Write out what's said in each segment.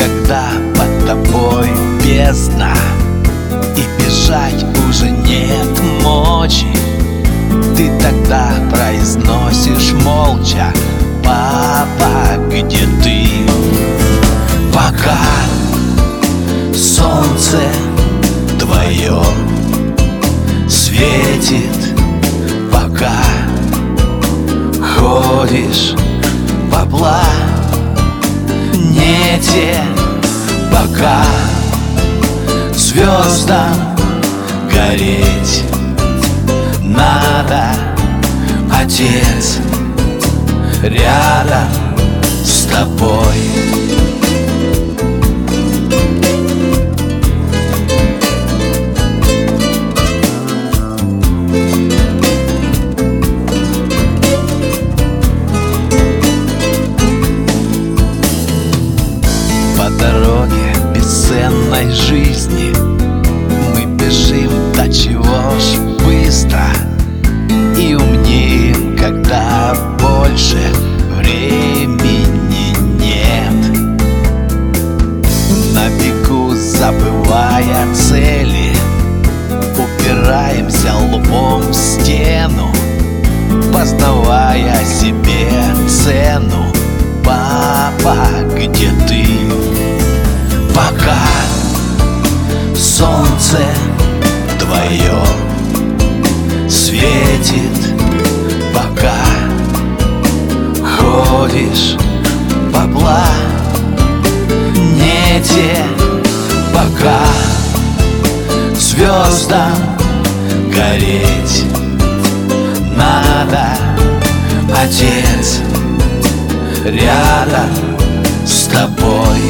когда под тобой бездна и бежать уже нет мочи, ты тогда произносишь молча: папа, где ты? Пока солнце твое светит, пока ходишь по планете, пока звездам гореть надо, Отец рядом с тобой. По дороге бесценной жизни мы бежим до чего ж быстро и умнеем, когда больше времени нет. На бегу, забывая цели, упираемся лбом в стену, познавая себе цену. Папа, где ты? Пока солнце твое светит, пока ходишь по планете, пока звездам гореть надо, Отец рядом с тобой.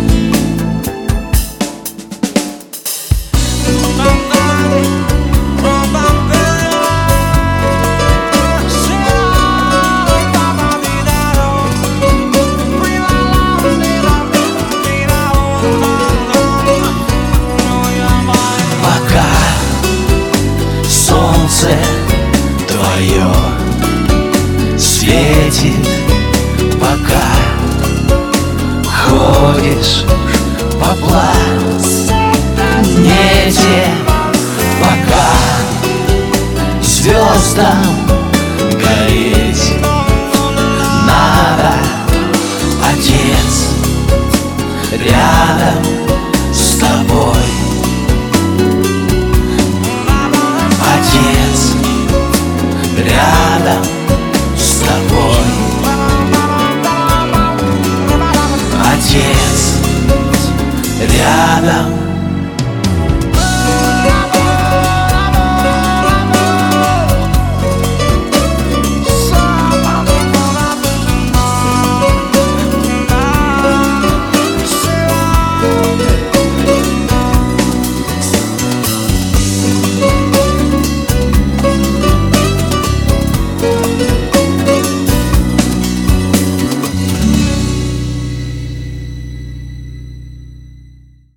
Пока солнце твое светит, пока ходишь по планете, пока звездам